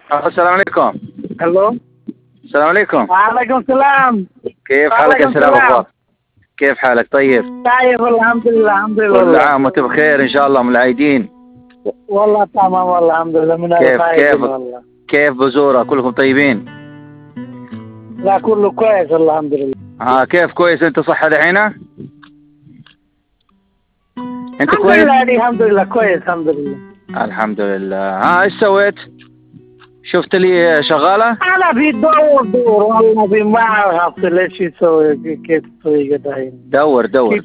السلام عليكم. الو. السلام عليكم. وعليكم السلام. كيف حالك يا سلام أخبار؟ كيف حالك طيب؟ طيب الحمد لله الحمد لله. كل عام وانت بخير إن شاء الله من العايدين. والله تمام والله الحمد لله من كيف والله. كيف بزورة كلكم طيبين؟ لا كله كويس الحمد لله. كيف كويس أنت صحة دحين؟ أنت الحمد كويس؟ لله الحمد لله كويس الحمد لله. الحمد لله. إيش سويت؟ شفت لي شغالة؟ أنا في دور والله في ما أعرف ليش يسوي كيف تسوي كده. دور